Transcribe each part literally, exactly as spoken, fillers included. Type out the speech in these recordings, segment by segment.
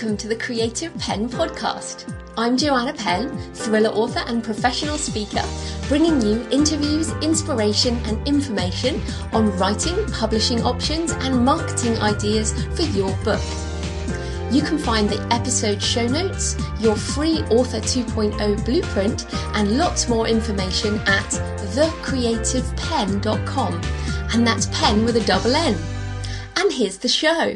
welcome to the Creative Penn podcast. I'm Joanna Penn, thriller author and professional speaker, bringing you interviews, inspiration and information on writing, publishing options and marketing ideas for your book. You can find the episode show notes, your free Author two point oh blueprint and lots more information at the creative penn dot com, and that's pen with a double N. And here's the show.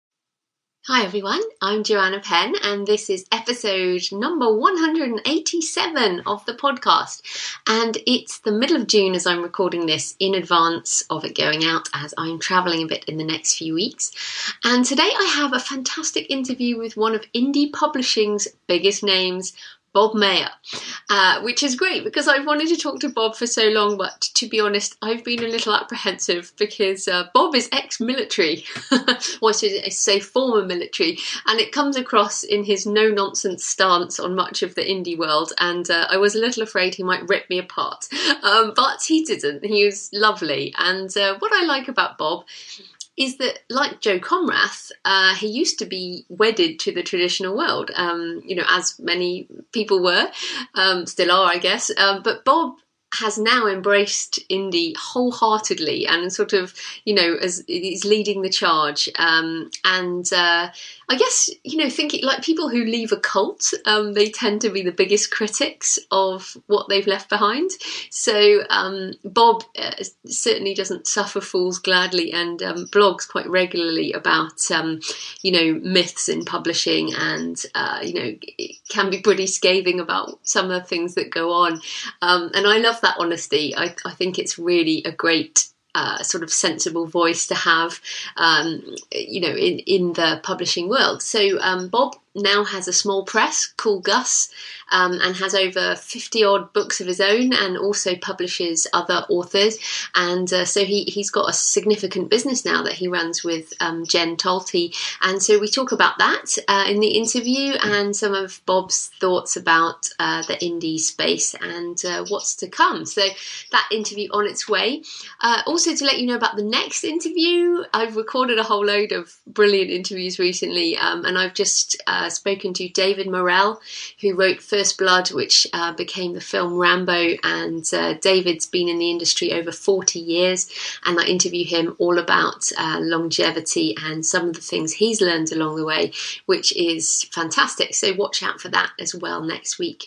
Hi everyone, I'm Joanna Penn and this is episode number one hundred eighty-seven of the podcast, and it's the middle of June as I'm recording this in advance of it going out, as I'm travelling a bit in the next few weeks. And today I have a fantastic interview with one of indie publishing's biggest names, Bob Mayer, uh, which is great because I've wanted to talk to Bob for so long, but to be honest, I've been a little apprehensive because uh, Bob is ex-military, or I should say former military, and it comes across in his no-nonsense stance on much of the indie world, and uh, I was a little afraid he might rip me apart, um, but he didn't. He was lovely, and uh, what I like about Bob is that, like Joe Comrath, uh, he used to be wedded to the traditional world, um, you know, as many people were, um, still are, I guess. Um, but Bob has now embraced indie wholeheartedly and sort of, you know, as he's leading the charge. Um, and uh, I guess, you know, thinking like people who leave a cult, um, they tend to be the biggest critics of what they've left behind. So um, Bob uh, certainly doesn't suffer fools gladly and um, blogs quite regularly about, um, you know, myths in publishing, and, uh, you know, it can be pretty scathing about some of the things that go on. Um, and I love that honesty. I, I think it's really a great Uh, sort of sensible voice to have, um, you know, in, in the publishing world. So um, Bob now has a small press called Gus, um, and has over fifty odd books of his own, and also publishes other authors. And uh, so he, he's got a significant business now that he runs with um, Jen Tolte. And so we talk about that uh, in the interview, and some of Bob's thoughts about uh, the indie space and uh, what's to come. So that interview on its way. Uh, also to let you know about the next interview, I've recorded a whole load of brilliant interviews recently, um, and I've just uh, spoken to David Morrell, who wrote First Blood, which uh, became the film Rambo, and uh, David's been in the industry over forty years, and I interview him all about uh, longevity and some of the things he's learned along the way, which is fantastic. So watch out for that as well next week.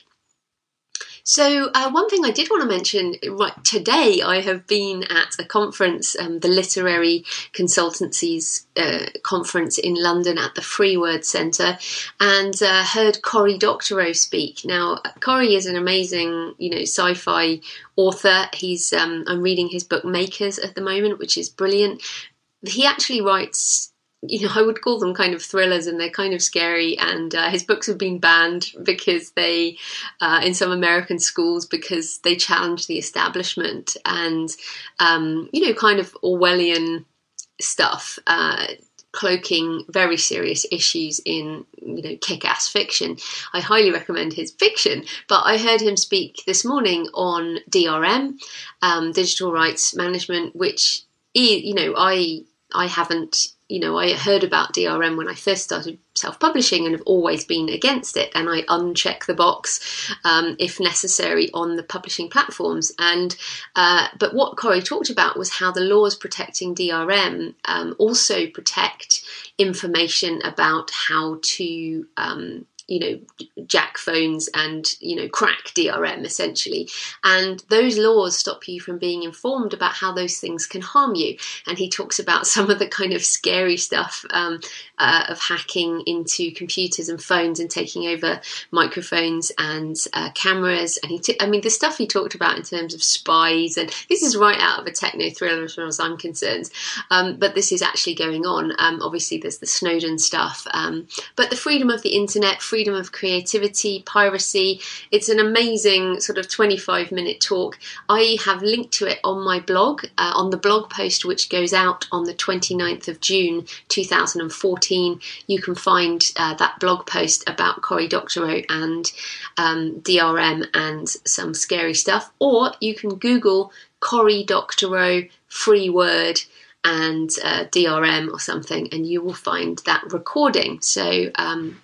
So uh, one thing I did want to mention, right, today I have been at a conference, um, the Literary Consultancies uh, conference in London at the Free Word Centre, and uh, heard Cory Doctorow speak. Now, Cory is an amazing, you know, sci-fi author. He's um, I'm reading his book Makers at the moment, which is brilliant. He actually writes, you know, I would call them kind of thrillers, and they're kind of scary. And uh, his books have been banned because they, uh, in some American schools, because they challenge the establishment and, um, you know, kind of Orwellian stuff, uh, cloaking very serious issues in, you know, kick-ass fiction. I highly recommend his fiction, but I heard him speak this morning on D R M, um, digital rights management, which, you know, I I haven't. You know, I heard about D R M when I first started self-publishing and have always been against it. And I uncheck the box, um, if necessary, on the publishing platforms. And uh, but what Cory talked about was how the laws protecting D R M um, also protect information about how to um, you know, jack phones and, you know, crack D R M essentially. And those laws stop you from being informed about how those things can harm you. And he talks about some of the kind of scary stuff um, uh, of hacking into computers and phones and taking over microphones and uh, cameras. And he, t- I mean, the stuff he talked about in terms of spies, and this is right out of a techno thriller as far as I'm concerned. Um, but this is actually going on. Um, obviously, there's the Snowden stuff, um, but the freedom of the internet, freedom of creativity, piracy. It's an amazing sort of twenty-five minute talk. I have linked to it on my blog, uh, on the blog post which goes out on the twenty-ninth of June two thousand fourteen. You can find uh, that blog post about Cory Doctorow and um, D R M and some scary stuff, or you can Google Cory Doctorow free word and uh, D R M or something, and you will find that recording. So um,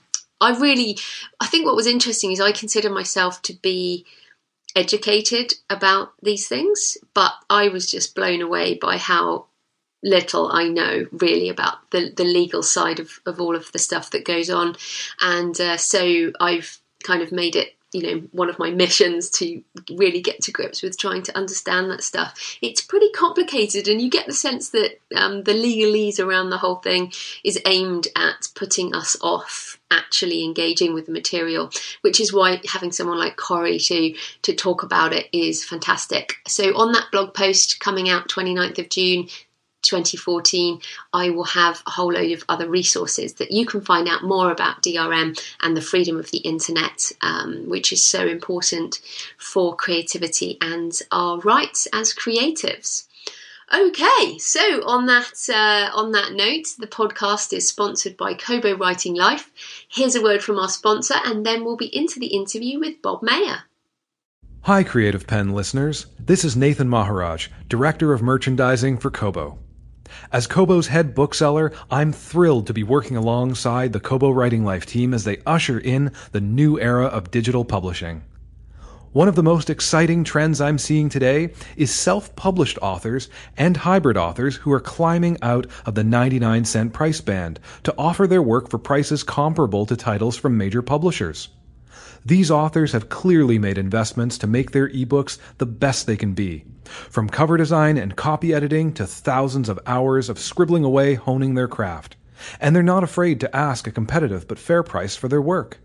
I really, I think what was interesting is I consider myself to be educated about these things, but I was just blown away by how little I know really about the, the legal side of, of all of the stuff that goes on. And uh, so I've kind of made it, you know, one of my missions to really get to grips with trying to understand that stuff. It's pretty complicated, and you get the sense that um, the legalese around the whole thing is aimed at putting us off actually engaging with the material, which is why having someone like Corey to to talk about it is fantastic. So on that blog post coming out twenty-ninth of June twenty fourteen, I will have a whole load of other resources that you can find out more about D R M and the freedom of the internet, um, which is so important for creativity and our rights as creatives. Okay, so on that uh, on that note, the podcast is sponsored by Kobo Writing Life. Here's a word from our sponsor, and then we'll be into the interview with Bob Mayer. Hi, Creative Pen listeners. This is Nathan Maharaj, Director of Merchandising for Kobo. As Kobo's head bookseller, I'm thrilled to be working alongside the Kobo Writing Life team as they usher in the new era of digital publishing. One of the most exciting trends I'm seeing today is self-published authors and hybrid authors who are climbing out of the ninety-nine cent price band to offer their work for prices comparable to titles from major publishers. These authors have clearly made investments to make their ebooks the best they can be, from cover design and copy editing to thousands of hours of scribbling away honing their craft. And they're not afraid to ask a competitive but fair price for their work.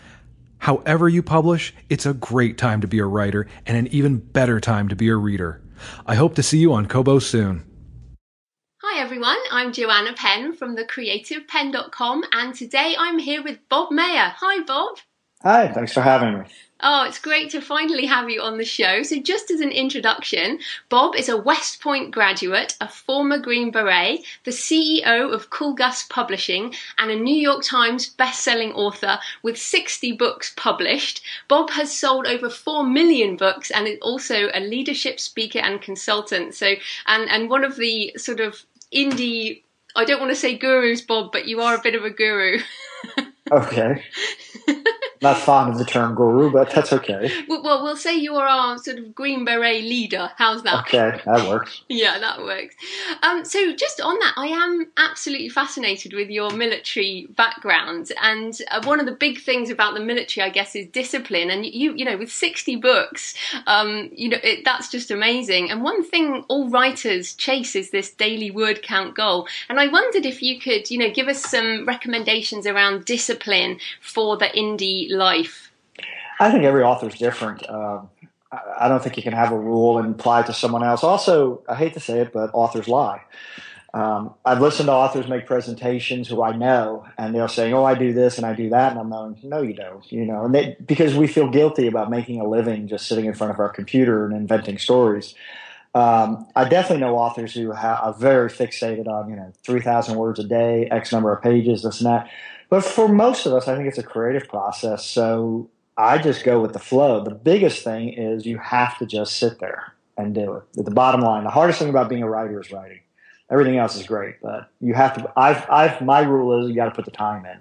However you publish, it's a great time to be a writer and an even better time to be a reader. I hope to see you on Kobo soon. Hi everyone, I'm Joanna Penn from the creative pen dot com, and today I'm here with Bob Mayer. Hi Bob. Hi, thanks for having me. Oh, it's great to finally have you on the show. So just as an introduction, Bob is a West Point graduate, a former Green Beret, the C E O of Cool Gus Publishing, and a New York Times best-selling author with sixty books published. Bob has sold over four million books and is also a leadership speaker and consultant. So, and, and one of the sort of indie, I don't want to say gurus, Bob, but you are a bit of a guru. Okay. Not fond of the term guru, but that's okay. Well, well, we'll say you are our sort of Green Beret leader. How's that? Okay, that works. Yeah, that works. Um, so just on that, I am absolutely fascinated with your military background. And uh, one of the big things about the military, I guess, is discipline. And you, you know, with sixty books, um, you know, it, that's just amazing. And one thing all writers chase is this daily word count goal. And I wondered if you could, you know, give us some recommendations around discipline for the indie life. I think every author is different. Um, I don't think you can have a rule and apply it to someone else. Also, I hate to say it, but authors lie. Um, I've listened to authors make presentations who I know, and they're saying, "Oh, I do this and I do that," and I'm going, "No, you don't." You know, and they, because we feel guilty about making a living just sitting in front of our computer and inventing stories. Um, I definitely know authors who ha- are very fixated on, you know, three thousand words a day, X number of pages, this and that. But for most of us, I think it's a creative process, so I just go with the flow. The biggest thing is you have to just sit there and do it. At the bottom line, the hardest thing about being a writer is writing. Everything else is great, but you have to. I've, I've, my rule is you got to put the time in.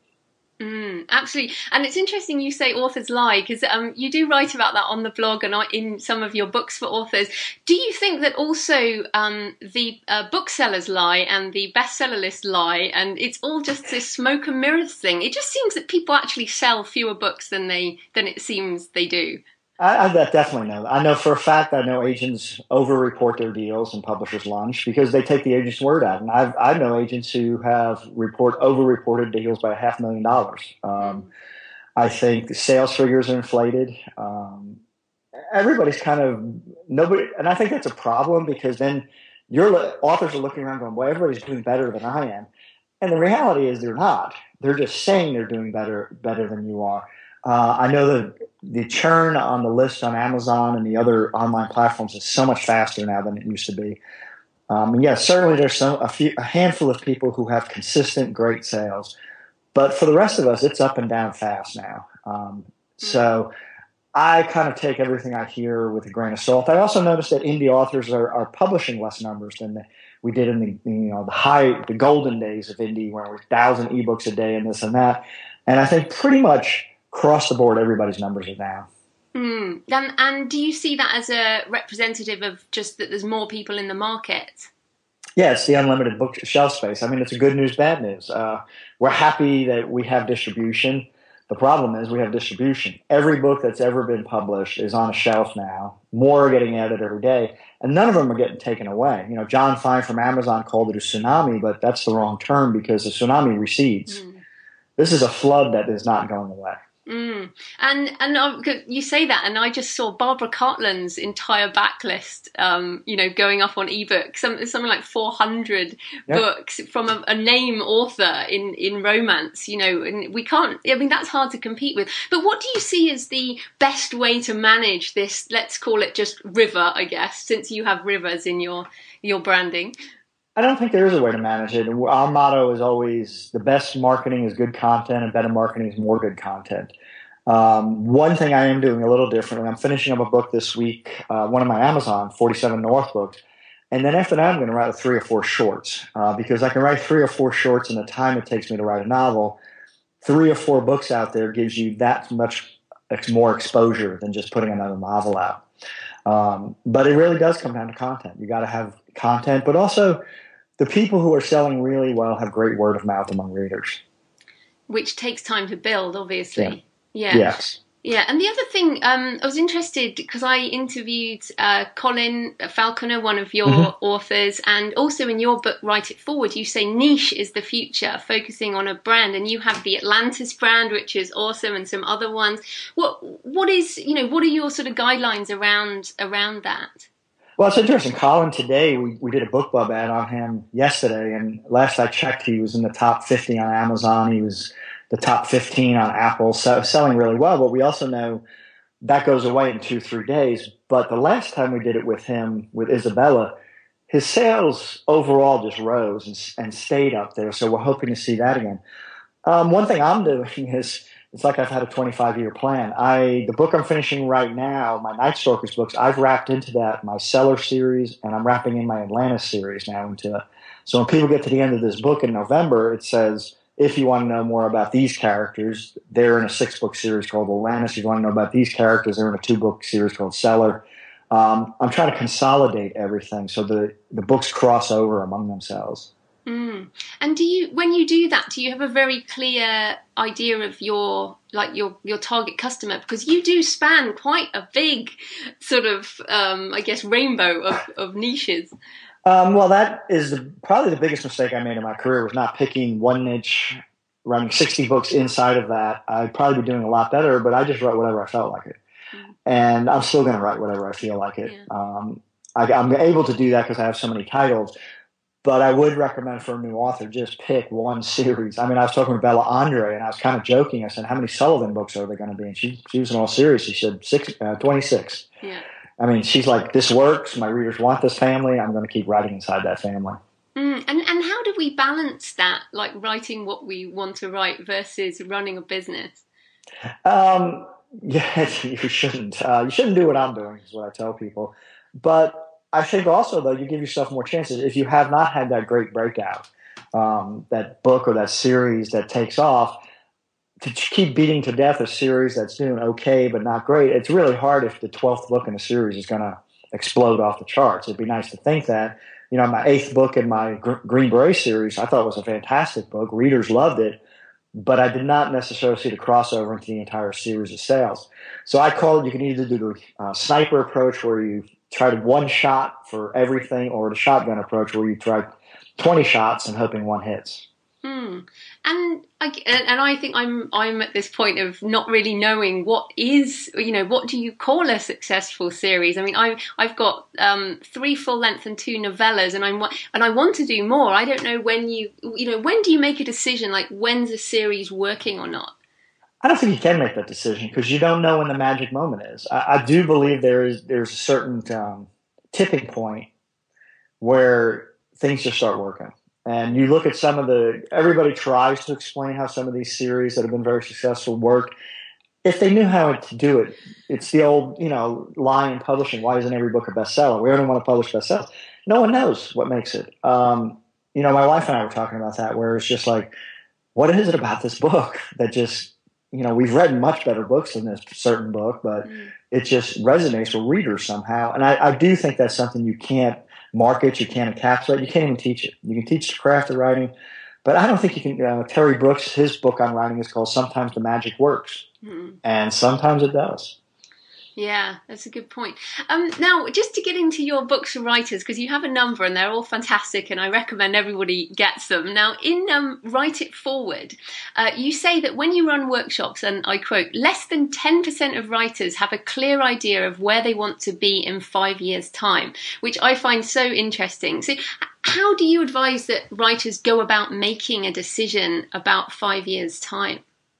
Mm, absolutely. And it's interesting you say authors lie, because um, you do write about that on the blog and in some of your books for authors. Do you think that also um, the uh, booksellers lie and the bestseller list lie, and it's all just this smoke and mirrors thing? It just seems that people actually sell fewer books than they than it seems they do. I, I definitely know. I know for a fact I know agents over-report their deals and publishers lunch because they take the agent's word out. And I've, I know agents who have report over-reported deals by a half million dollars. Um, I think the sales figures are inflated. Um, everybody's kind of nobody, and I think that's a problem because then your authors are looking around going, "Well, everybody's doing better than I am," and the reality is they're not. They're just saying they're doing better better than you are. Uh, I know that the churn on the list on Amazon and the other online platforms is so much faster now than it used to be. Um, and yes, certainly there's some, a, few, a handful of people who have consistent great sales. But for the rest of us, it's up and down fast now. Um, so I kind of take everything I hear with a grain of salt. I also noticed that indie authors are, are publishing less numbers than the, we did in the, you know, the high, the golden days of indie, where it was one thousand ebooks a day and this and that. And I think pretty much across the board, everybody's numbers are down. Mm. And, and do you see that as a representative of just that there's more people in the market? Yeah, it's the unlimited book shelf space. I mean, it's a good news, bad news. Uh, we're happy that we have distribution. The problem is we have distribution. Every book that's ever been published is on a shelf now. More are getting added every day, and none of them are getting taken away. You know, John Fine from Amazon called it a tsunami, but that's the wrong term because the tsunami recedes. Mm. This is a flood that is not going away. Mm. And and uh, you say that, and I just saw Barbara Cartland's entire backlist, um, you know, going up on ebook. Some, something like four hundred yep. books from a, a name author in, in romance. You know, and we can't. I mean, that's hard to compete with. But what do you see as the best way to manage this? Let's call it just river, I guess, since you have rivers in your your branding. I don't think there is a way to manage it. Our motto is always the best marketing is good content and better marketing is more good content. Um, one thing I am doing a little differently, I'm finishing up a book this week, uh, one of my Amazon, forty-seven North books. And then after that, I'm going to write three or four shorts uh, because I can write three or four shorts in the time it takes me to write a novel. Three or four books out there gives you that much more exposure than just putting another novel out. Um, but it really does come down to content. You got to have content, but also the people who are selling really well have great word of mouth among readers. Which takes time to build, obviously. Yeah. yeah. Yes. Yeah. And the other thing, um, I was interested because I interviewed uh, Colin Falconer, one of your mm-hmm. authors, and also in your book, Write It Forward, you say niche is the future, focusing on a brand, and you have the Atlantis brand, which is awesome, and some other ones. What, what is, you know, what are your sort of guidelines around, around that? Well, it's interesting. Colin, today, we, we did a BookBub ad on him yesterday, and last I checked, he was in the top fifty on Amazon. He was the top fifteen on Apple, so selling really well. But we also know that goes away in two, three days. But the last time we did it with him, with Isabella, his sales overall just rose and, and stayed up there. So we're hoping to see that again. Um, one thing I'm doing is, it's like I've had a twenty-five year plan. I the book I'm finishing right now, my Night Stalkers books, I've wrapped into that my Cellar series, and I'm wrapping in my Atlantis series now into it. So when people get to the end of this book in November, it says, if you want to know more about these characters, they're in a six-book series called Atlantis. If you want to know about these characters, they're in a two-book series called Cellar. Um, I'm trying to consolidate everything so the, the books cross over among themselves. Mm. And do you, when you do that, do you have a very clear idea of your, like your, your target customer? Because you do span quite a big sort of, um, I guess, rainbow of, of niches. Um, well, that is the, probably the biggest mistake I made in my career was not picking one niche, running sixty books inside of that. I'd probably be doing a lot better, but I just wrote whatever I felt like it. Mm. And I'm still going to write whatever I feel like it. Yeah. Um, I, I'm able to do that because I have so many titles. But I would recommend for a new author, just pick one series. I mean, I was talking with Bella Andre, and I was kind of joking. I said, how many Sullivan books are there going to be? And she, she was in all serious. She said, Six, uh, twenty-six. Yeah. I mean, she's like, this works. My readers want this family. I'm going to keep writing inside that family. Mm, and, and how do we balance that, like writing what we want to write versus running a business? Um, yeah, you shouldn't. Uh, you shouldn't do what I'm doing, is what I tell people. But I think also, though, you give yourself more chances. If you have not had that great breakout, um, that book or that series that takes off, to keep beating to death a series that's doing okay but not great, it's really hard if the twelfth book in a series is going to explode off the charts. It'd be nice to think that. You know, my eighth book in my Green Beret series, I thought was a fantastic book. Readers loved it, but I did not necessarily see the crossover into the entire series of sales. So I call it, you can either do the uh, sniper approach where you tried one shot for everything, or the shotgun approach where you try twenty shots and hoping one hits. Hmm. And I and I think I'm I'm at this point of not really knowing what is, you know, what do you call a successful series? I mean, I I've got um, three full length and two novellas, and I'm and I want to do more. I don't know when you you know when do you make a decision, like when's a series working or not? I don't think you can make that decision because you don't know when the magic moment is. I, I do believe there is there's a certain um, tipping point where things just start working. And you look at some of the – everybody tries to explain how some of these series that have been very successful work. If they knew how to do it, it's the old, you know, line in publishing. Why isn't every book a bestseller? We only want to publish bestsellers. No one knows what makes it. Um, you know, my wife and I were talking about that, where it's just like what is it about this book that just, you know, we've read much better books than this certain book, but mm. it just resonates with readers somehow. And I, I do think that's something you can't market, you can't encapsulate, you can't even teach it. You can teach the craft of writing, but I don't think you can. Uh, Terry Brooks, his book on writing is called Sometimes the Magic Works, mm. and sometimes it does. Yeah, that's a good point. Um, now, just to get into your books for writers, because you have a number and they're all fantastic and I recommend everybody gets them. Now, in um, Write It Forward, uh, you say that when you run workshops, and I quote, less than ten percent of writers have a clear idea of where they want to be in five years' time, which I find so interesting. So how do you advise that writers go about making a decision about five years' time?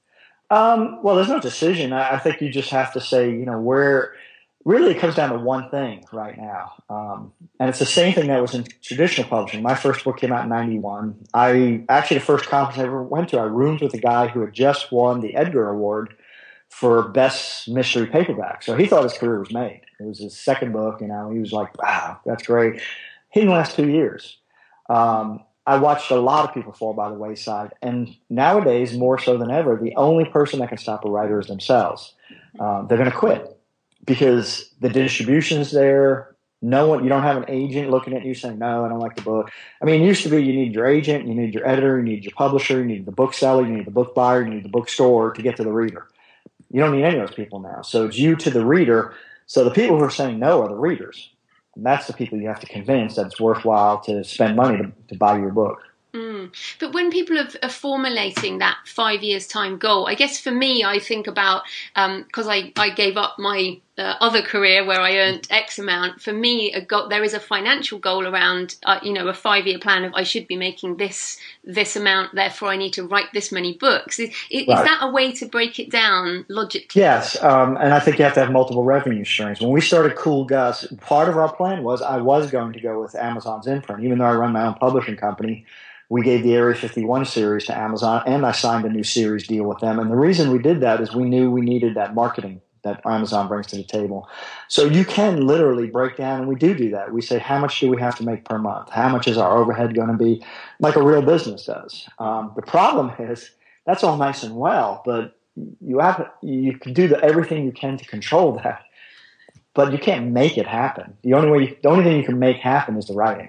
Um, well, there's no decision. I, I think you just have to say, you know, where really it comes down to one thing right now. Um, and it's the same thing that was in traditional publishing. My first book came out in ninety-one. I actually, the first conference I ever went to, I roomed with a guy who had just won the Edgar Award for best mystery paperback. So he thought his career was made. It was his second book, you know, he was like, wow, that's great. He didn't last two years. Um, I watched a lot of people fall by the wayside, and nowadays, more so than ever, the only person that can stop a writer is themselves. Um, they're going to quit because the distribution is there. No one, you don't have an agent looking at you saying, no, I don't like the book. I mean, it used to be you need your agent, you need your editor, you need your publisher, you need the bookseller, you need the book buyer, you need the bookstore to get to the reader. You don't need any of those people now. So it's you to the reader. So the people who are saying no are the readers. And that's the people you have to convince that it's worthwhile to spend money to, to buy your book. Mm. But when people are, are formulating that five years time goal, I guess for me, I think about, because um, I, I gave up my uh, other career where I earned X amount. For me, a goal, there is a financial goal around, uh, you know, a five year plan of I should be making this this amount, therefore I need to write this many books. Is, is right. that a way to break it down logically? Yes, um, and I think you have to have multiple revenue streams. When we started Cool Gus, part of our plan was I was going to go with Amazon's imprint, even though I run my own publishing company. We gave the Area fifty-one series to Amazon, and I signed a new series deal with them. And the reason we did that is we knew we needed that marketing that Amazon brings to the table. So you can literally break down, and we do do that. We say, how much do we have to make per month? How much is our overhead going to be? Like a real business does. Um, the problem is that's all nice and well, but you have you can do the, everything you can to control that, but you can't make it happen. The only way, you, the only thing you can make happen is the writing.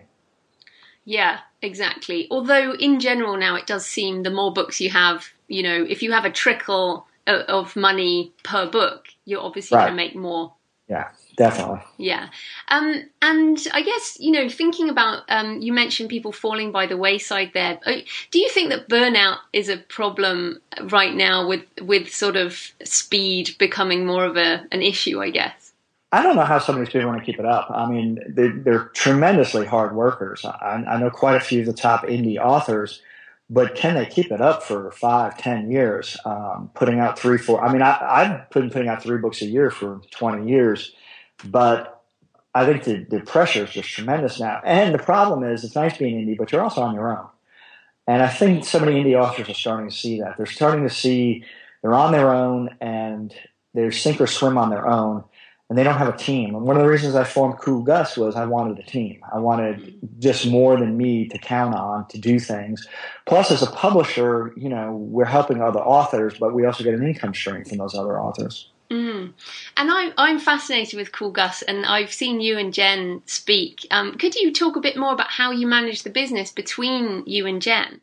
Yeah, exactly. Although in general now it does seem the more books you have, you know, if you have a trickle of, of money per book, you're obviously right. going to make more. Yeah, definitely. Yeah. Um, and I guess, you know, thinking about, um, you mentioned people falling by the wayside there. Do you think that burnout is a problem right now with, with sort of speed becoming more of a an issue, I guess? I don't know how some of these people want to keep it up. I mean, they, they're tremendously hard workers. I, I know quite a few of the top indie authors, but can they keep it up for five, ten years, um, putting out three, four? I mean, I, I've been putting out three books a year for twenty years, but I think the, the pressure is just tremendous now. And the problem is it's nice being indie, but you're also on your own. And I think so many indie authors are starting to see that. They're starting to see they're on their own and they sink or swim on their own. And they don't have a team. And one of the reasons I formed Cool Gus was I wanted a team. I wanted just more than me to count on to do things. Plus, as a publisher, you know, we're helping other authors, but we also get an income stream from those other authors. Mm. And I, I'm fascinated with Cool Gus, and I've seen you and Jen speak. Um, could you talk a bit more about how you manage the business between you and Jen?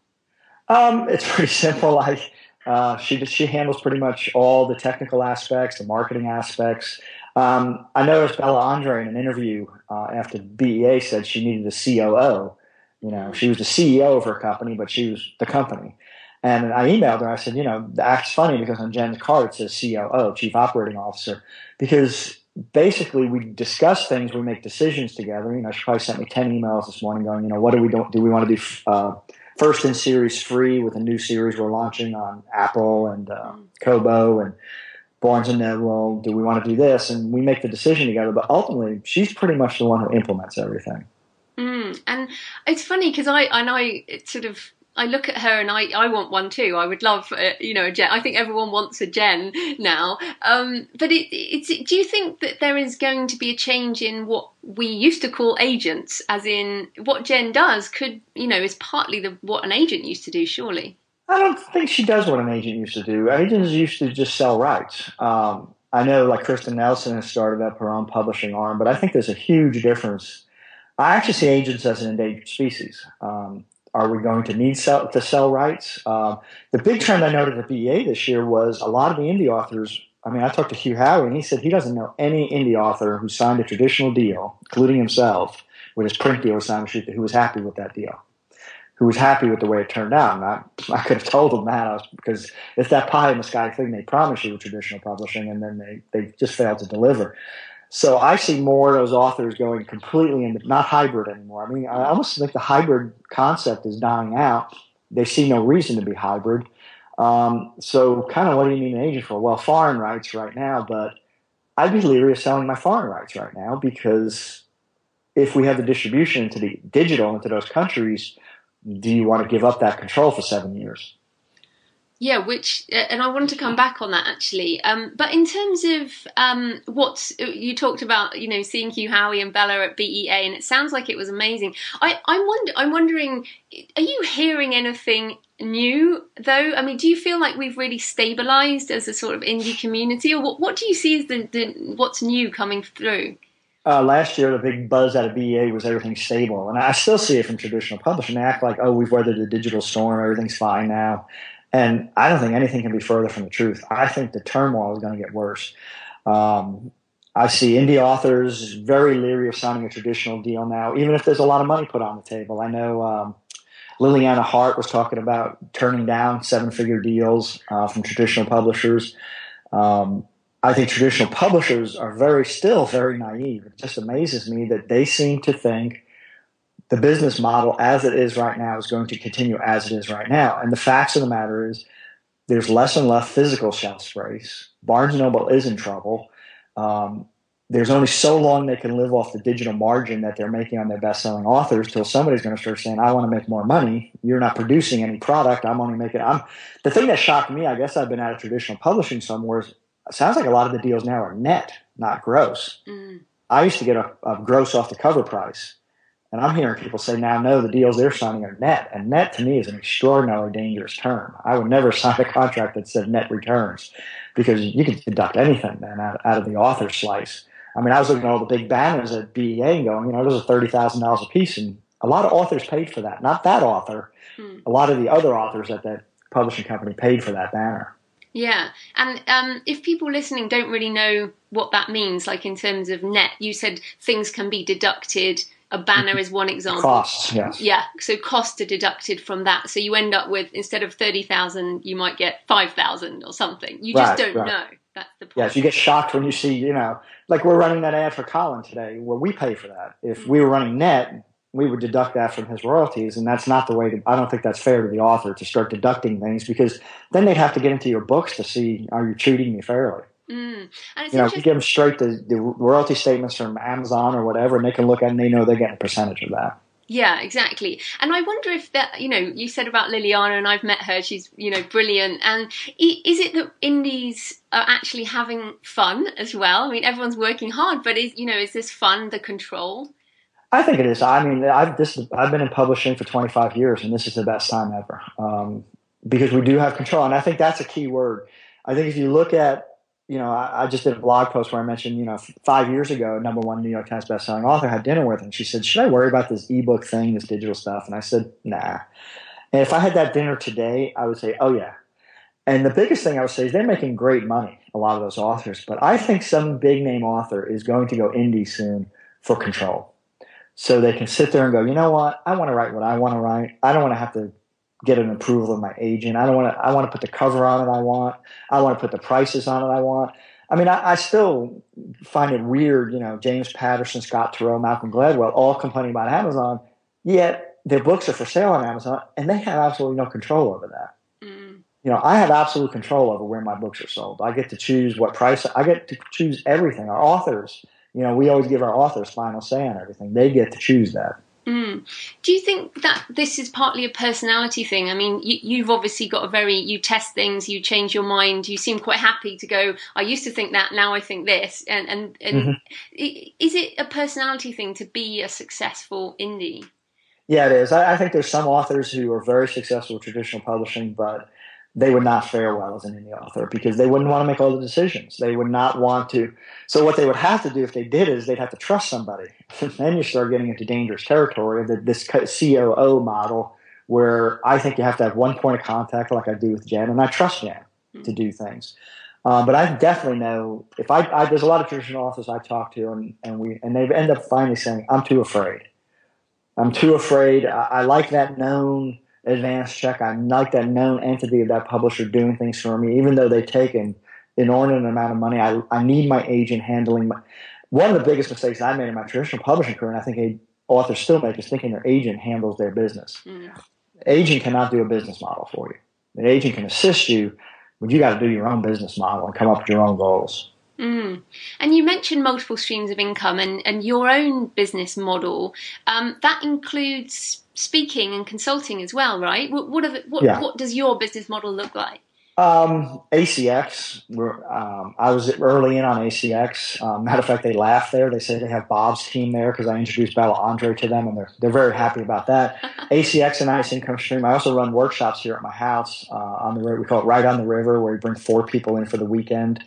Um, it's pretty simple. I, uh, she, she handles pretty much all the technical aspects, the marketing aspects. Um, I noticed Bella Andre in an interview uh, after B E A said she needed a C O O. You know, she was the C E O of her company, but she was the company. And I emailed her. I said, you know, that's funny because on Jen's card it says C O O, Chief Operating Officer, because basically we discuss things, we make decisions together. You know, she probably sent me ten emails this morning going, you know, what do we do? Do we want to do uh, first in series free with a new series we're launching on Apple and uh, Kobo and Barnes and Noble? Do we want to do this? And we make the decision together. But ultimately, she's pretty much the one who implements everything. Mm, and it's funny because I, I know it's sort of, I look at her and I, I want one too. I would love, uh, you know, a Jen. I think everyone wants a Jen now. Um, but it, it's, do you think that there is going to be a change in what we used to call agents, as in what Jen does could, you know, is partly the what an agent used to do, surely? I don't think she does what an agent used to do. Agents used to just sell rights. Um, I know like Kristen Nelson has started up her own publishing arm, but I think there's a huge difference. I actually see agents as an endangered species. Um, are we going to need sell, to sell rights? Um, the big trend I noted at B E A this year was a lot of the indie authors. I mean, I talked to Hugh Howey, and he said he doesn't know any indie author who signed a traditional deal, including himself, with his print deal with Simon Schuster, who was happy with that deal, who was happy with the way it turned out. And I, I could have told them that, I was, because it's that pie in the sky thing they promise you with traditional publishing, and then they, they just fail to deliver. So I see more of those authors going completely into not hybrid anymore. I mean, I almost think the hybrid concept is dying out. They see no reason to be hybrid. Um, so kind of what do you need an agent for? Well, foreign rights right now, but I'd be leery of selling my foreign rights right now, because if we have the distribution into the digital into those countries, do you want to give up that control for seven years? Yeah, which, and I wanted to come back on that actually. Um, but in terms of um, what you talked about, you know, seeing Hugh Howey and Bella at B E A, and it sounds like it was amazing. I, I'm, wonder, I'm wondering, are you hearing anything new though? I mean, do you feel like we've really stabilized as a sort of indie community, or what, what do you see as the, the what's new coming through? Uh, last year, the big buzz out of B E A was everything stable, and I still see it from traditional publishing. They act like, oh, we've weathered the digital storm, everything's fine now. And I don't think anything can be further from the truth. I think the turmoil is going to get worse. Um, I see indie authors very leery of signing a traditional deal now, even if there's a lot of money put on the table. I know um, Liliana Hart was talking about turning down seven-figure deals uh, from traditional publishers. Um, I think traditional publishers are very still very naive. It just amazes me that they seem to think the business model as it is right now is going to continue as it is right now. And the facts of the matter is there's less and less physical shelf space. Barnes and Noble is in trouble. Um, there's only so long they can live off the digital margin that they're making on their best-selling authors till somebody's going to start saying, I want to make more money. You're not producing any product. I'm only making I'm the thing that shocked me, I guess I've been out of traditional publishing somewhere, is it sounds like a lot of the deals now are net, not gross. Mm. I used to get a, a gross off the cover price. And I'm hearing people say now, no, the deals they're signing are net. And net to me is an extraordinarily dangerous term. I would never sign a contract that said net returns, because you can deduct anything then out, out of the author's slice. I mean, I was looking at all the big banners at B E A and going, you know, those are thirty thousand dollars a piece. And a lot of authors paid for that. Not that author. Hmm. A lot of the other authors at that publishing company paid for that banner. Yeah. And um, if people listening don't really know what that means, like in terms of net, you said things can be deducted. A banner is one example. Costs, yes. Yeah, so costs are deducted from that. So you end up with, instead of thirty thousand, you might get five thousand or something. You just right, don't right. know. That's the point. Yes, you get shocked when you see, you know, like we're running that ad for Colin today, where we pay for that. If mm-hmm. we were running net, we would deduct that from his royalties, and that's not the way to, I don't think that's fair to the author to start deducting things, because then they'd have to get into your books to see, are you treating me fairly? Mm. And it's you know, you give them straight the, the royalty statements from Amazon or whatever, and they can look at it and they know they're getting a percentage of that. Yeah, exactly. And I wonder if that, you know, you said about Liliana, and I've met her, she's, you know, brilliant. And is it that indies are actually having fun as well? I mean, everyone's working hard, but is, you know, is this fun, the control? I think it is. I mean, I've, this, I've been in publishing for twenty-five years, and this is the best time ever, um, because we do have control. And I think that's a key word. I think if you look at, you know, I, I just did a blog post where I mentioned, you know, five years ago, number one New York Times bestselling author, had dinner with her, and she said, should I worry about this ebook thing, this digital stuff? And I said, nah. And if I had that dinner today, I would say, oh, yeah. And the biggest thing I would say is they're making great money, a lot of those authors. But I think some big name author is going to go indie soon for control. So they can sit there and go, you know what? I want to write what I want to write. I don't want to have to get an approval of my agent. I don't want to, I want to put the cover on it I want. I want to put the prices on it I want. I mean, I, I still find it weird, you know, James Patterson, Scott Turow, Malcolm Gladwell, all complaining about Amazon, yet their books are for sale on Amazon, and they have absolutely no control over that. Mm. You know, I have absolute control over where my books are sold. I get to choose what price, I get to choose everything. Our authors, you know, we always give our authors final say on everything. They get to choose that. Mm. Do you think that this is partly a personality thing? I mean, you, you've obviously got a very, you test things, you change your mind, you seem quite happy to go, I used to think that, now I think this. And, and, and mm-hmm. Is it a personality thing to be a successful indie? Yeah, it is. I, I think there's some authors who are very successful with traditional publishing, but they would not fare well as an indie author because they wouldn't want to make all the decisions. They would not want to. So what they would have to do if they did is they'd have to trust somebody. Then you start getting into dangerous territory of this C O O model where I think you have to have one point of contact like I do with Jen, and I trust Jen to do things. Um, but I definitely know if I, I there's a lot of traditional authors I talk to, and, and we and they end up finally saying, I'm too afraid. I'm too afraid. I, I like that known advance check. I like that known entity of that publisher doing things for me, even though they take an inordinate amount of money. I, I need my agent handling my. One of the biggest mistakes I made in my traditional publishing career, and I think a, authors still make, is thinking their agent handles their business. Mm. Agent cannot do a business model for you. An agent can assist you, but you got to do your own business model and come up with your own goals. Mm. And you mentioned multiple streams of income and, and your own business model. Um, that includes speaking and consulting as well, right? What what, are the, what, yeah. what does your business model look like? Um, A C X. We're, um, I was early in on A C X. Um, matter of fact, they laugh there. They say they have Bob's team there because I introduced Battle Andre to them, and they're they're very happy about that. A C X, a nice income stream. I also run workshops here at my house uh, on the we call it Right on the River, where we bring four people in for the weekend.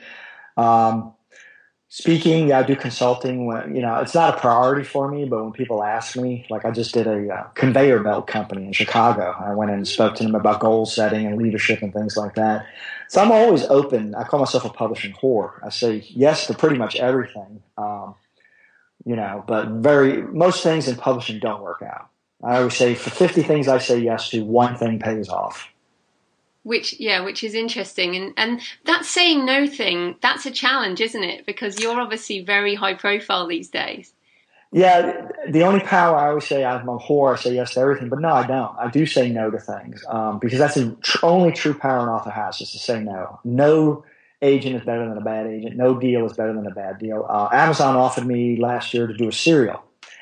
Um, speaking, yeah, I do consulting. When, you know, it's not a priority for me, but when people ask me, like I just did a uh, conveyor belt company in Chicago. I went in and spoke to them about goal setting and leadership and things like that. So I'm always open. I call myself a publishing whore. I say yes to pretty much everything, um, you know, but very most things in publishing don't work out. I always say for fifty things I say yes to, one thing pays off. Which, yeah, which is interesting. And, and that saying no thing, that's a challenge, isn't it? Because you're obviously very high profile these days. Yeah, the only power, I always say I'm a whore, I say yes to everything. But no, I don't. I do say no to things um, because that's the tr- only true power an author has is to say no. No agent is better than a bad agent. No deal is better than a bad deal. Uh, Amazon offered me last year to do a serial.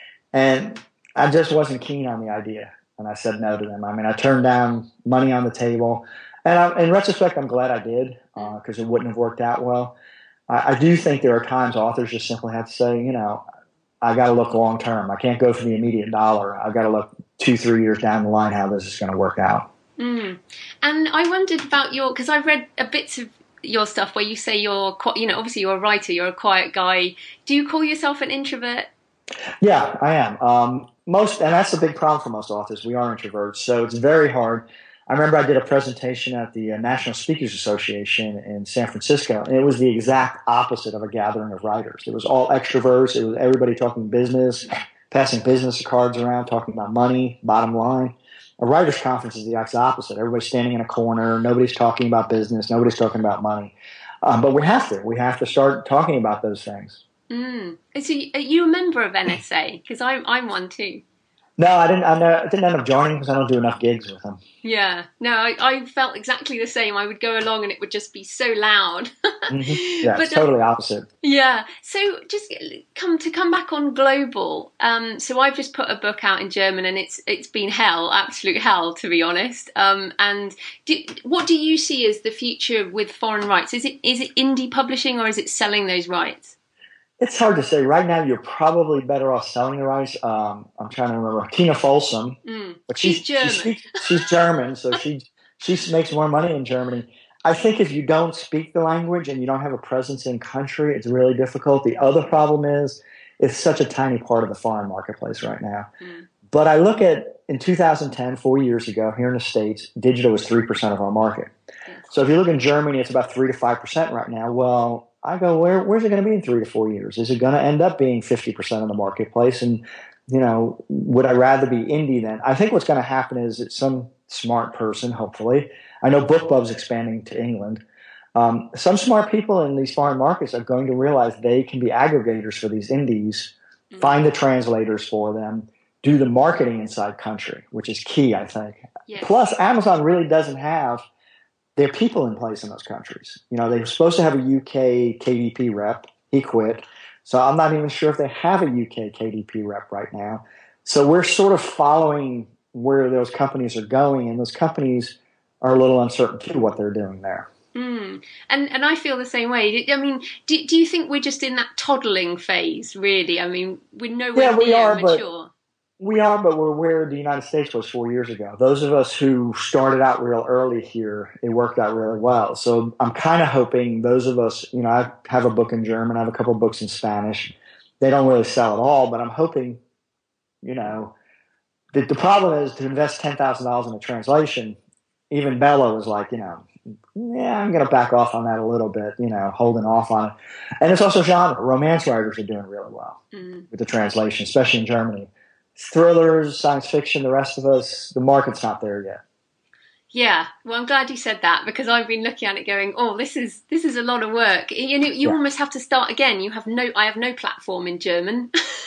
And I just wasn't keen on the idea. And I said no to them. I mean, I turned down money on the table. And I, in retrospect, I'm glad I did because uh, it wouldn't have worked out well. I, I do think there are times authors just simply have to say, you know, I got to look long term. I can't go for the immediate dollar. I've got to look two, three years down the line how this is going to work out. Mm. And I wondered about your, because I've read a bits of your stuff where you say you're, quite, you know, obviously you're a writer, you're a quiet guy. Do you call yourself an introvert? Yeah, I am. Um, most, and that's a big problem for most authors. We are introverts, so it's very hard. I remember I did a presentation at the uh, National Speakers Association in San Francisco, and it was the exact opposite of a gathering of writers. It was all extroverts. It was everybody talking business, passing business cards around, talking about money, bottom line. A writer's conference is the exact opposite. Everybody's standing in a corner. Nobody's talking about business. Nobody's talking about money. Um, but we have to. We have to start talking about those things. Mm. So are you a member of N S A? Because I'm, I'm one too. No, I didn't. I didn't end up joining because I don't do enough gigs with them. Yeah, no, I, I felt exactly the same. I would go along and it would just be so loud. mm-hmm. Yeah, but, it's totally um, opposite. Yeah. So just come to come back on global. Um, so I've just put a book out in German, and it's it's been hell, absolute hell, to be honest. Um, and do, what do you see as the future with foreign rights? Is it is it indie publishing or is it selling those rights? It's hard to say. Right now, you're probably better off selling the rights. Um, I'm trying to remember Tina Folsom, mm, but she's, she's German. She speaks, she's German, so she she makes more money in Germany. I think if you don't speak the language and you don't have a presence in country, it's really difficult. The other problem is it's such a tiny part of the foreign marketplace right now. Mm. But I look at in two thousand ten, four years ago, here in the States, digital was three percent of our market. So if you look in Germany, it's about three to five percent right now. Well, I go, where, where's it going to be in three to four years? Is it going to end up being fifty percent of the marketplace? And, you know, would I rather be indie then? I think what's going to happen is that some smart person, hopefully, I know BookBub's expanding to England. Um, some smart people in these foreign markets are going to realize they can be aggregators for these indies, mm-hmm. find the translators for them, do the marketing inside country, which is key, I think. Yes. Plus, Amazon really doesn't have there are people in place in those countries. You know, they were supposed to have a U K K D P rep. He quit. So I'm not even sure if they have a U K K D P rep right now. So we're sort of following where those companies are going, and those companies are a little uncertain too what they're doing there. Mm. And and I feel the same way. I mean, do, do you think we're just in that toddling phase, really? I mean, we're nowhere yeah, we near are, mature. But We are, but we're where the United States was four years ago. Those of us who started out real early here, it worked out really well. So I'm kind of hoping those of us, you know, I have a book in German, I have a couple of books in Spanish. They don't really sell at all, but I'm hoping, you know, the, the problem is to invest ten thousand dollars in a translation. Even Bella was like, you know, yeah, I'm going to back off on that a little bit, you know, holding off on it. And it's also genre. Romance writers are doing really well mm. with the translation, especially in Germany. Thrillers, science fiction, the rest of us, the market's not there yet. Yeah, well, I'm glad you said that, because I've been looking at it going, oh, this is this is a lot of work. You know, you yeah. almost have to start again. You have no, I have no platform in German.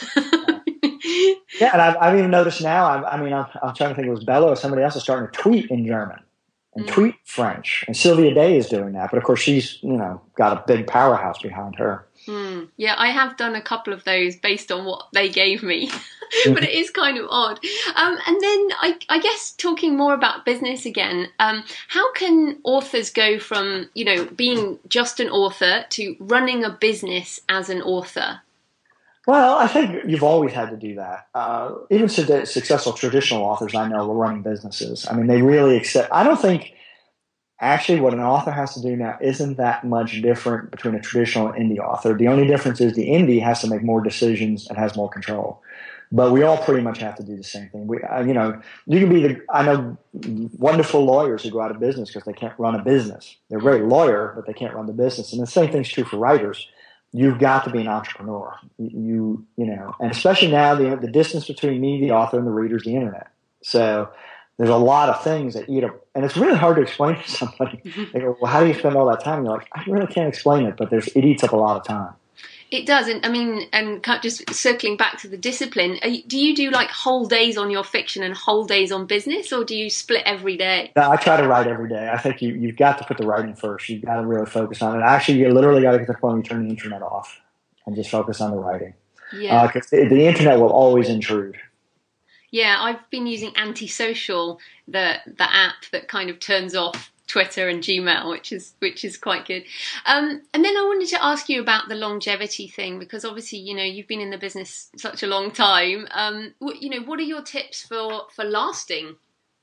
Yeah, and I've, I've even noticed now. I, I mean, I'm, I'm trying to think. It was Bella or somebody else is starting to tweet in German and mm. tweet French, and Sylvia Day is doing that. But of course, she's you know got a big powerhouse behind her. Mm. Yeah, I have done a couple of those based on what they gave me, but it is kind of odd. Um, and then I, I guess talking more about business again, um, how can authors go from you know being just an author to running a business as an author? Well, I think you've always had to do that. Uh, even successful traditional authors I know were running businesses. I mean, they really accept. I don't think actually what an author has to do now isn't that much different between a traditional and indie author. The only difference is the indie has to make more decisions and has more control. But we all pretty much have to do the same thing. We, uh, you know, you can be the. I know wonderful lawyers who go out of business because they can't run a business. They're a great lawyer, but they can't run the business. And the same thing's true for writers. You've got to be an entrepreneur. You, you know, and especially now the the distance between me, the author, and the reader is the internet. So there's a lot of things that eat up, and it's really hard to explain to somebody. They go, "Well, how do you spend all that time?" And you're like, "I really can't explain it, but there's it eats up a lot of time." It does, and I mean, and just circling back to the discipline, do you do like whole days on your fiction and whole days on business, or do you split every day? No, I try to write every day. I think you, you've got to put the writing first. You've got to really focus on it. Actually, you literally got to get to the point where you turn the internet off and just focus on the writing. Yeah. Because uh, the, the internet will always intrude. Yeah, I've been using Antisocial, the the app that kind of turns off Twitter and Gmail, which is which is quite good. Um, and then I wanted to ask you about the longevity thing, because obviously, you know, you've been in the business such a long time. Um, what, you know, what are your tips for for lasting?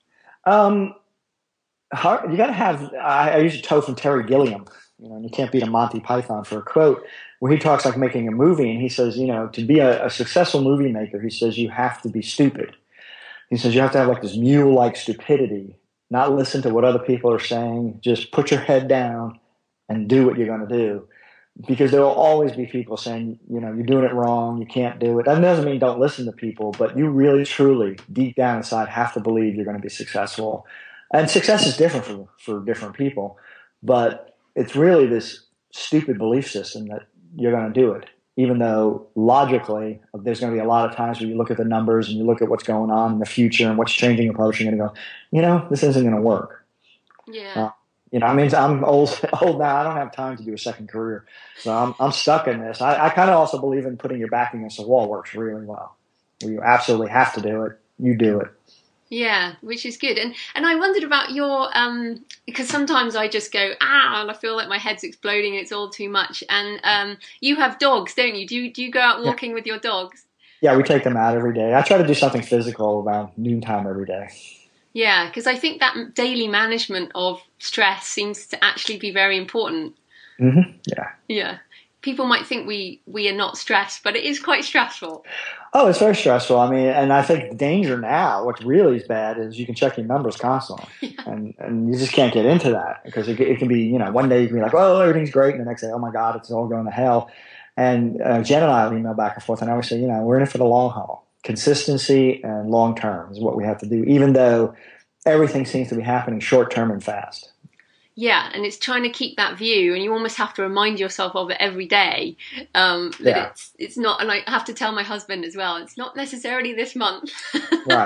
Um, hard, you got to have. I, I use a quote from Terry Gilliam. You know, and you can't beat a Monty Python for a quote where he talks like making a movie, and he says, you know, to be a, a successful movie maker, he says you have to be stupid. He says you have to have like this mule-like stupidity. Not listen to what other people are saying. Just put your head down and do what you're going to do. Because there will always be people saying, you know, you're doing it wrong, you can't do it. That doesn't mean don't listen to people, but you really, truly, deep down inside, have to believe you're going to be successful. And success is different for, for different people. But it's really this stupid belief system that you're going to do it. Even though logically, there's going to be a lot of times where you look at the numbers and you look at what's going on in the future and what's changing in publishing and you go, you know, this isn't going to work. Yeah. Uh, you know, I mean, I'm old, old now. I don't have time to do a second career. So I'm, I'm stuck in this. I, I kind of also believe in putting your back against the wall works really well. Where you absolutely have to do it, you do it. Yeah, which is good. And and I wondered about your, um, because sometimes I just go, ah, and I feel like my head's exploding and it's all too much. And um, you have dogs, don't you? Do you, do you go out walking yeah. with your dogs? Yeah, we take them out every day. I try to do something physical around noontime every day. Yeah, because I think that daily management of stress seems to actually be very important. Mm-hmm. Yeah. Yeah. People might think we, we are not stressed, but it is quite stressful. Oh, it's very stressful. I mean, and I think the danger now, what's really is bad, is you can check your numbers constantly. Yeah. And and you just can't get into that because it, it can be, you know, one day you can be like, oh, everything's great. And the next day, oh, my God, it's all going to hell. And uh, Jen and I will email back and forth. And I always say, you know, we're in it for the long haul. Consistency and long term is what we have to do, even though everything seems to be happening short term and fast. Yeah, and it's trying to keep that view, and you almost have to remind yourself of it every day. Um, that yeah. it's it's not, and I have to tell my husband as well. It's not necessarily this month. Right.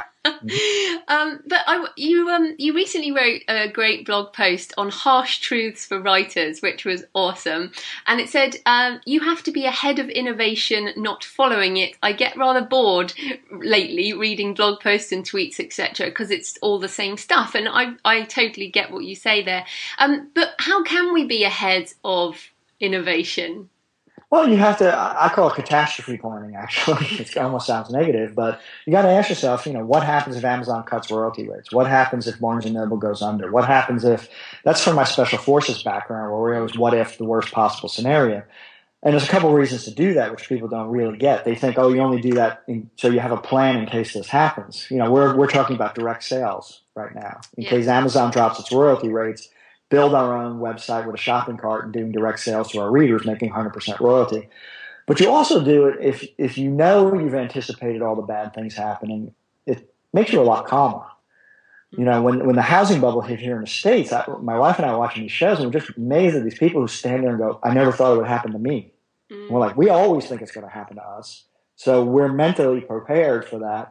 um, but I, you um, you recently wrote a great blog post on harsh truths for writers, which was awesome. And it said, um, "You have to be ahead of innovation, not following it. I get rather bored lately reading blog posts and tweets, et cetera, because it's all the same stuff." And I I totally get what you say there. Um, but how can we be ahead of innovation? Well, you have to, I call it catastrophe planning, actually. It almost sounds negative, but you got to ask yourself, you know, what happens if Amazon cuts royalty rates? What happens if Barnes and Noble goes under? What happens if, that's from my special forces background, where we always what if the worst possible scenario. And there's a couple of reasons to do that, which people don't really get. They think, oh, you only do that in, so you have a plan in case this happens. You know, we're we're talking about direct sales right now. In yeah. case Amazon drops its royalty rates, build our own website with a shopping cart and doing direct sales to our readers, making one hundred percent royalty. But you also do it if if you know you've anticipated all the bad things happening. It makes you a lot calmer. You know, when when the housing bubble hit here in the States, I, my wife and I were watching these shows, and we're just amazed at these people who stand there and go, I never thought it would happen to me. Mm. We're like, we always think it's going to happen to us. So we're mentally prepared for that.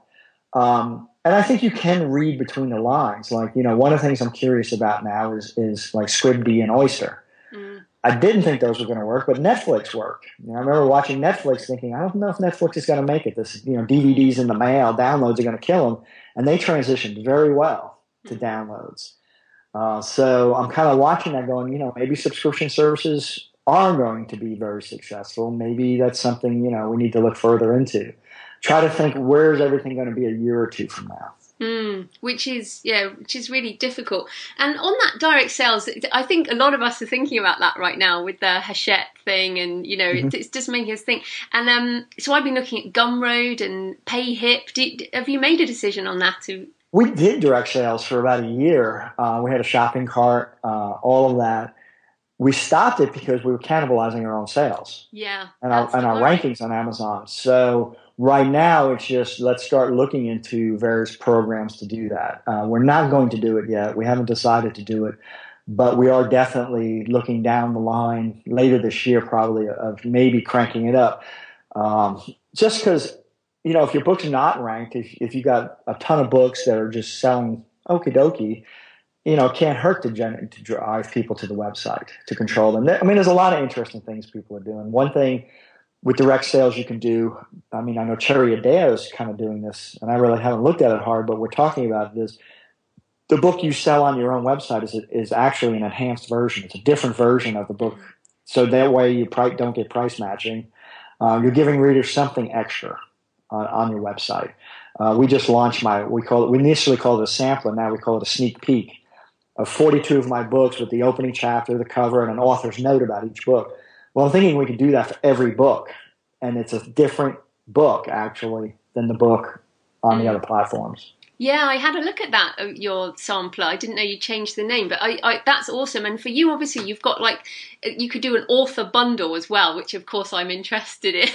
Um, and I think you can read between the lines. Like, you know, one of the things I'm curious about now is is like Scribd and Oyster. Mm. I didn't think those were going to work, but Netflix worked. You know, I remember watching Netflix thinking, I don't know if Netflix is going to make it. This, you know, D V Ds in the mail, downloads are going to kill them. And they transitioned very well to downloads. Uh, so I'm kind of watching that going, you know, maybe subscription services are going to be very successful. Maybe that's something, you know, we need to look further into. Try to think, where's everything going to be a year or two from now? Mm, which is, yeah, which is really difficult. And on that direct sales, I think a lot of us are thinking about that right now with the Hachette thing, and you know, mm-hmm. it, it's just making us think. And um, so I've been looking at Gumroad and PayHip. Do you, have you made a decision on that? To we did direct sales for about a year. Uh, we had a shopping cart, uh, all of that. We stopped it because we were cannibalizing our own sales. Yeah, and our and our rankings on Amazon. So right now, it's just let's start looking into various programs to do that. Uh, we're not going to do it yet. We haven't decided to do it, but we are definitely looking down the line later this year, probably, of maybe cranking it up. Um, just because, you know, if your book's not ranked, if if you got a ton of books that are just selling okie dokie, you know, it can't hurt to, gen- to drive people to the website, to control them. I mean, there's a lot of interesting things people are doing. One thing with direct sales you can do, I mean, I know Cherry Adeo is kind of doing this, and I really haven't looked at it hard, but we're talking about this. The book you sell on your own website is is actually an enhanced version. It's a different version of the book. So that way you pri- don't get price matching. Uh, you're giving readers something extra on, on your website. Uh, we just launched my, we call it, we initially called it a sampler, now we call it a sneak peek of forty-two of my books with the opening chapter, the cover, and an author's note about each book. Well, I'm thinking we could do that for every book, and it's a different book, actually, than the book on the other platforms. Yeah, I had a look at that, your sampler. I didn't know you changed the name, but I, I, that's awesome. And for you, obviously, you've got, like, you could do an author bundle as well, which, of course, I'm interested in.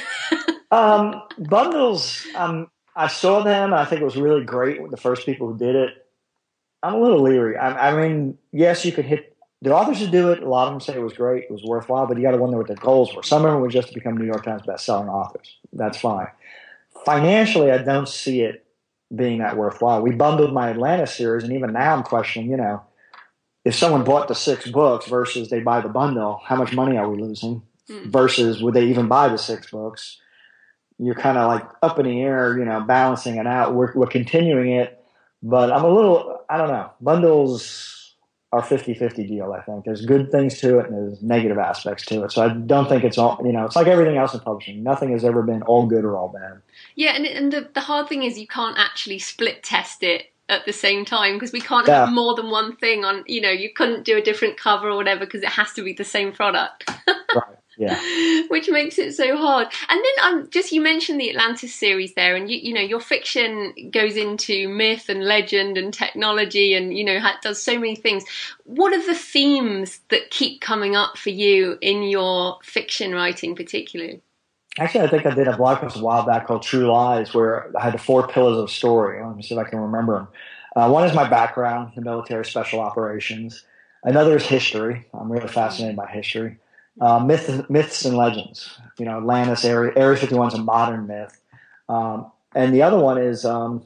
um, bundles, um, I saw them, and I think it was really great with the first people who did it. I'm a little leery. I, I mean, yes, you could hit the authors who do it. A lot of them say it was great, it was worthwhile, but you got to wonder what their goals were. Some of them were just to become New York Times best-selling authors. That's fine. Financially, I don't see it being that worthwhile. We bundled my Atlanta series, and even now I'm questioning, you know, if someone bought the six books versus they buy the bundle, how much money are we losing? Mm. Versus would they even buy the six books? You're kind of like up in the air, you know, balancing it out. We're, we're continuing it. But I'm a little, I don't know, bundles are fifty-fifty deal, I think. There's good things to it and there's negative aspects to it. So I don't think it's all, you know, it's like everything else in publishing. Nothing has ever been all good or all bad. Yeah, and, and the, the hard thing is you can't actually split test it at the same time because we can't yeah. have more than one thing on, you know, you couldn't do a different cover or whatever because it has to be the same product. Right. Yeah. Which makes it so hard. And then um, just you mentioned the Atlantis series there, and you you know your fiction goes into myth and legend and technology, and you know does so many things. What are the themes that keep coming up for you in your fiction writing, particularly? Actually, I think I did a blog post a while back called True Lies, where I had the four pillars of story. Let me see if I can remember them. Uh, one is my background, the military special operations. Another is history. I'm really fascinated by history. Uh, myth, myths and legends. You know, Atlantis, Area, Area fifty-one is a modern myth. Um, and the other one is um,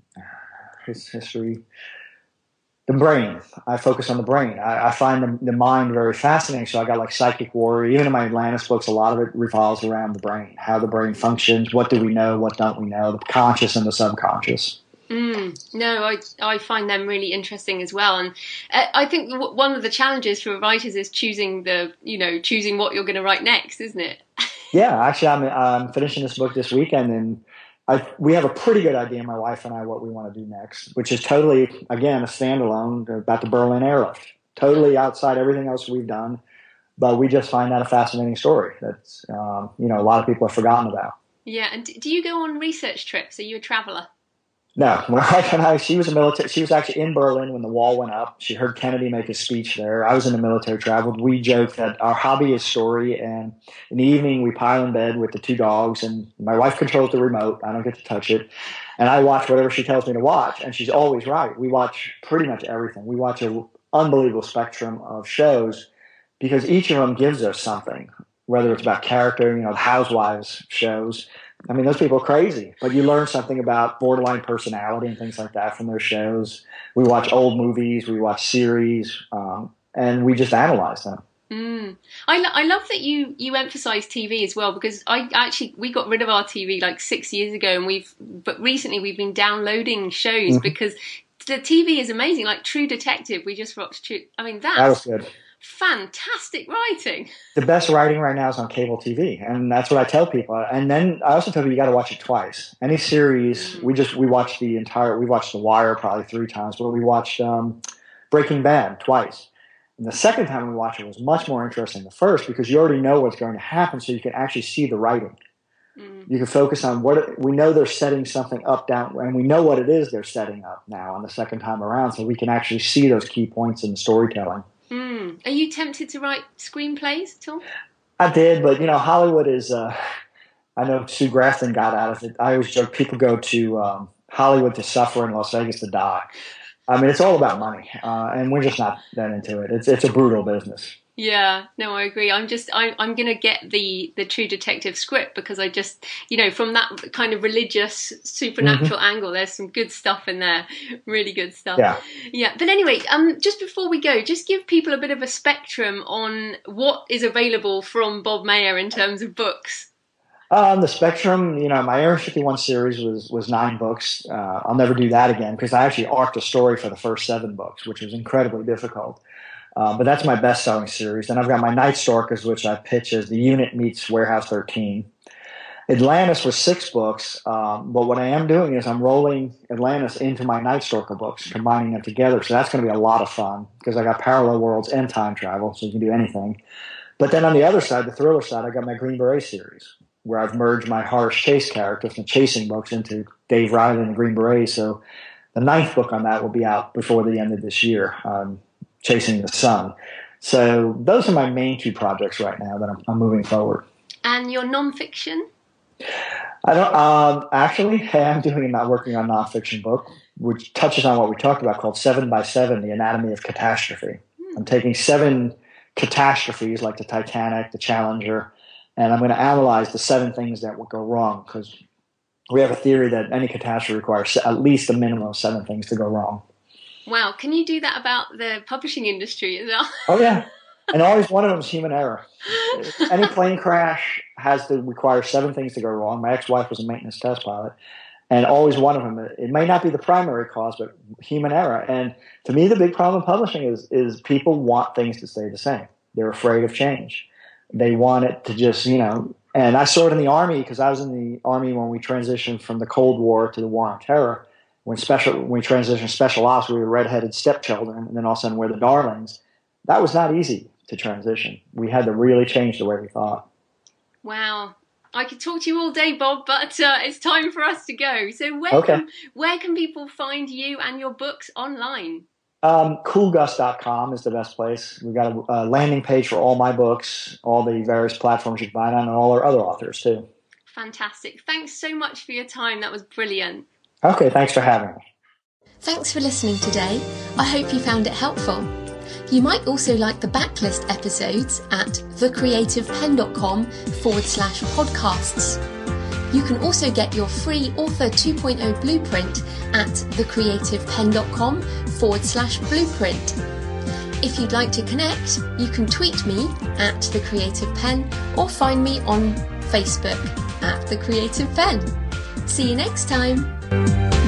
his history. The brain. I focus on the brain. I, I find the, the mind very fascinating. So I got like Psychic Warrior. Even in my Atlantis books, a lot of it revolves around the brain, how the brain functions, what do we know, what don't we know, the conscious and the subconscious. Mm, no, I I find them really interesting as well, and uh, I think w- one of the challenges for writers is choosing the you know choosing what you're going to write next, isn't it? Yeah, actually, I'm, I'm finishing this book this weekend, and I, we have a pretty good idea, my wife and I, what we want to do next, which is totally, again, a standalone about the Berlin airlift. Totally outside everything else we've done, but we just find that a fascinating story that's, um, you know, a lot of people have forgotten about. Yeah, and do you go on research trips? Are you a traveler? No, my wife and I, she was a military, she was actually in Berlin when the wall went up. She heard Kennedy make a speech there. I was in the military, traveled. We joke that our hobby is story, and in the evening we pile in bed with the two dogs, and my wife controls the remote. I don't get to touch it. And I watch whatever she tells me to watch, and she's always right. We watch pretty much everything. We watch an unbelievable spectrum of shows because each of them gives us something, whether it's about character, you know, the Housewives shows. I mean, those people are crazy, but you learn something about borderline personality and things like that from those shows. We watch old movies, we watch series, um, and we just analyze them. Mm. I, lo- I love that you, you emphasize T V as well, because I actually, we got rid of our T V like six years ago, and we've, but recently we've been downloading shows mm-hmm. because the T V is amazing. Like True Detective, we just watched True, I mean, that's that was good. Fantastic writing. The best writing right now is on cable T V, and that's what I tell people. And then I also tell people you got to watch it twice. Any series, mm. we just we watched the entire. We watched The Wire probably three times, but we watched um, Breaking Bad twice. And the second time we watched it was much more interesting than the first because you already know what's going to happen, so you can actually see the writing. Mm. You can focus on what it, we know. They're setting something up down, and we know what it is they're setting up now on the second time around, so we can actually see those key points in the storytelling. Mm. Are you tempted to write screenplays at all? I did, but, you know, Hollywood is, uh, I know Sue Grafton got out of it. I always joke people go to um, Hollywood to suffer and Las Vegas to die. I mean, it's all about money, uh, and we're just not that into it. It's it's a brutal business. Yeah, no, I agree. I'm just, I, I'm going to get the, the True Detective script because I just, you know, from that kind of religious, supernatural mm-hmm. angle, there's some good stuff in there. Really good stuff. Yeah. Yeah. But anyway, um, just before we go, just give people a bit of a spectrum on what is available from Bob Mayer in terms of books. Um, the spectrum, you know, my Area fifty-one series was, was nine books. Uh, I'll never do that again because I actually arced a story for the first seven books, which was incredibly difficult. Uh, but that's my best-selling series. And I've got my Night Stalkers, which I pitch as the unit meets Warehouse thirteen. Atlantis was six books, um, but what I am doing is I'm rolling Atlantis into my Night Stalker books, combining them together. So that's going to be a lot of fun because I got parallel worlds and time travel, so you can do anything. But then on the other side, the thriller side, I got my Green Beret series, where I've merged my Horace Chase character from the Chasing books into Dave Riley and the Green Beret. So the ninth book on that will be out before the end of this year. Um, Chasing the Sun. So those are my main two projects right now that I'm, I'm moving forward. And your nonfiction? I don't. Um, actually, I'm doing. I'm working on a nonfiction book, which touches on what we talked about, called Seven by Seven: The Anatomy of Catastrophe. Hmm. I'm taking seven catastrophes, like the Titanic, the Challenger, and I'm going to analyze the seven things that would go wrong because we have a theory that any catastrophe requires at least a minimum of seven things to go wrong. Wow, can you do that about the publishing industry as well? Oh, yeah. And always one of them is human error. Any plane crash has to require seven things to go wrong. My ex-wife was a maintenance test pilot. And always one of them, it may not be the primary cause, but human error. And to me, the big problem in publishing is, is people want things to stay the same. They're afraid of change. They want it to just, you know, and I saw it in the Army because I was in the Army when we transitioned from the Cold War to the War on Terror. When special, when we transitioned special ops, we were redheaded stepchildren, and then all of a sudden we're the darlings. That was not easy to transition. We had to really change the way we thought. Wow. I could talk to you all day, Bob, but uh, it's time for us to go. So where, okay. can, where can people find you and your books online? Um, cool gus dot com is the best place. We've got a, a landing page for all my books, all the various platforms you can buy it on, and all our other authors, too. Fantastic. Thanks so much for your time. That was brilliant. Okay, thanks for having me. Thanks for listening today. I hope you found it helpful. You might also like the backlist episodes at thecreativepen.com forward slash podcasts. You can also get your free Author two point oh blueprint at thecreativepen.com forward slash blueprint. If you'd like to connect, you can tweet me at The Creative Pen or find me on Facebook at The Creative Pen. See you next time.